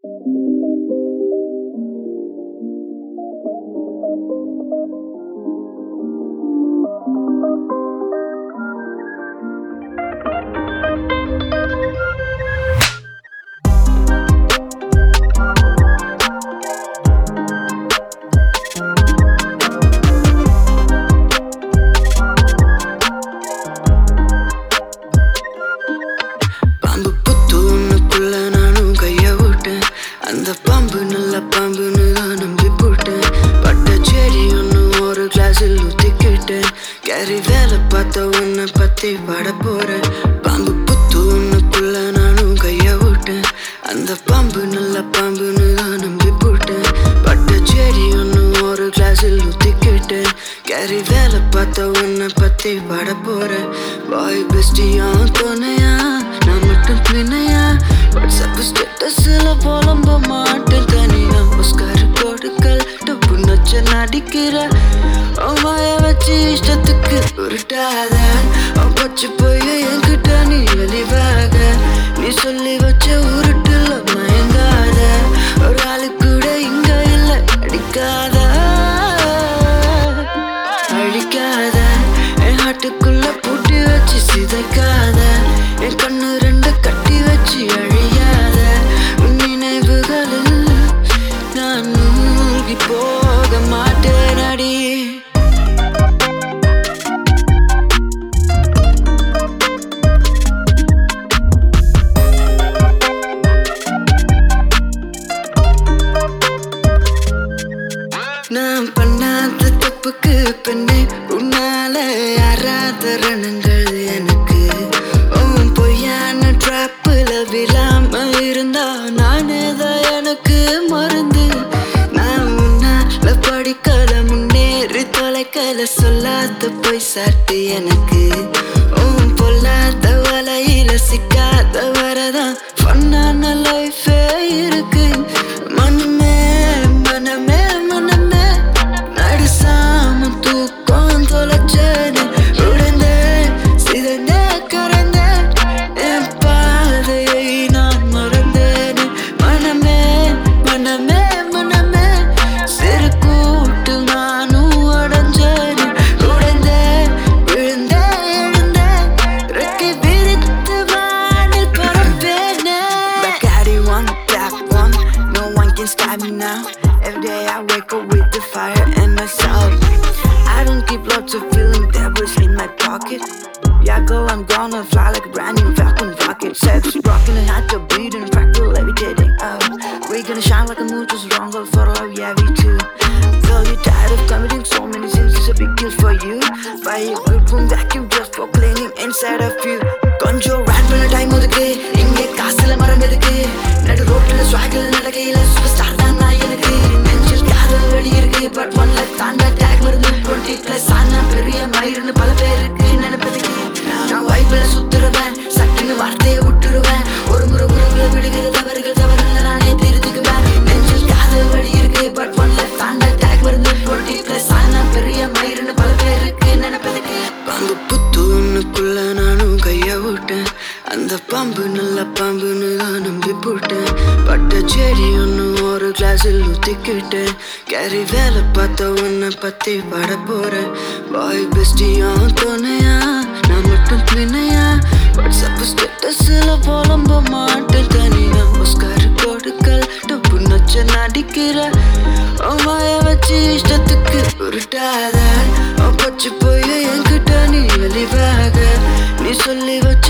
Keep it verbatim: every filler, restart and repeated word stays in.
Carry வேலை பார்த்த உன்னை பத்தி பட போறேன். பாம்பு புத்து உன்னுக்குள்ள நானும் கைய விட்டேன். அந்த பாம்பு நல்ல பாம்புன்னு தான் நம்பி போட்டேன். பட்ட செடி ஒன்னு ஒரு கிளாஸில் ஊத்திக்கிட்டேன். கேரி வேலை பார்த்த உன்னை பத்தி பட போறேன். பாய் பெஸ்டியா துணையா நான் மட்டும் பின்னையா. வாட்ஸ்அப் ஸ்டேட்டஸ்ல புலம்ப மாட்டேன் தனியா. ஒஸ்கார் கொடுக்கல் டப்பு நச்ச நடிக்கிற அம்மாய வச்சு இஷ்டத்துக்கு உருட்டாத. பச்சு போய் என்கிட்ட நீ வெளிவாக. நீ சொல்லி வச்ச உருட்டுல மயங்காத. ஒரு ஆளு கூட இங்க இல்ல அடிக்காத அழிக்காத. என் ஹாட்டுக்குள்ள பூட்டி வச்சு சிதைக்காத. என் கண்ணு ரெண்டு கட்டி வச்சு அழியாத. நினைவுகளில் நான் மூழ்கி போக மாட்டேன் அடி. நான் பண்ணாத தப்புக்கு பெண்ணே உன்னால யாராத ரணங்கள் எனக்கு. உன் பொய்யான ட்ராப்புல விழாம இருந்தா நானே தான் எனக்கு மருந்து. நான் முன்னால படிக்கல முன்னேறி தொலைக்கல சொல்லாத பொய் சாட்டு எனக்கு. உன் பொல்லாத வலையில சிக்காத வரதான் ஃபன்னான லைஃபே இருக்கு. மனமே மனமே மனமே நடிசாம தூக்கம் தொலைச்சேனே. உடைந்தே சிதைந்தே கரைந்தே என் பாதையை நான் மறந்தேனே. மனமே மனமே மனமே சிறு கூட்டு நானும் அடைஞ்சேனே. உடைந்தே விழுந்தே எழுந்தே ரெக்கை விரித்து வானில் பறப்பேனே. Bacardi one, black one, no one can stop me now. Every day I wake up with the fire in myself. I don't keep lots of feeling devils in my pocket. Yeah girl, I'm gonna fly like a brand new falcon rocket. Sets rocking and heart to beating, fractal levitating up. We're gonna shine like a moon, just wrong girl for love, yeah we too. Girl, you're tired of committing so many sins, it's a big deal for you. Buy a good room vacuum just for cleaning inside of you. கொஞ்சம் rate பண்ண time ஒதுக்கு. இங்கே காசுல மரம் எதுக்கு. நடு ரோட்ல ஸ்வாகில் நடக்கையில super star தான் நான் எனக்கு. நெஞ்சில் காதல் வழி இருக்கு பட் ஒன் லைஃப் தாண்டா டேக் வருது. டுவெண்ட்டி பிளஸ் ஆனா பெரிய மயிருன்னு பல பேருக்கு நினைப்பதுக்கு. நான் வைப்பில சுத்துருவேன் சட்டுன்னு வார்த்தையை விட்டுருவேன். ஒரு முறை உறவுல விடுகிற தவறுகள் தவறுல நானே திருத்துக்குவேன். நெஞ்சில் காதல் வழி இருக்கு பட் ஒன் லைஃப் தாண்டா டேக் வருது. டுவெண்ட்டி பிளஸ் ஆனா பெரிய மயிருன்னு பல பேருக்கு நினைப்பதுக்கு. பாம்பு புத்து உன்னுக்குள்ள நானும் கைய விட்டேன். அந்த பாம்பு நல்ல பாம்புன்னு தான் நம்பி போட்டேன். பட்ட செடி ஒன்னு ஒரு கிளாஸில் ஊத்திக்கிட்டேன். கேரி வேலை பார்த்த உன்னை பத்தி பட போறேன். பாய் பெஸ்டியா துணையா நான் மட்டும் பின்னையா. வாட்ஸ்அப் ஸ்டேட்டஸ்ல புலம்ப மாட்டேன் தனியா. ஒஸ்கார் கொடுக்கல் டப்பு நச்ச நடிக்கிற அம்மாய வச்சு இஷ்டத்துக்கு உருட்டாத. பச்சு போய் என்கிட்ட நீ வெளிவாக. நீ சொல்லி வச்ச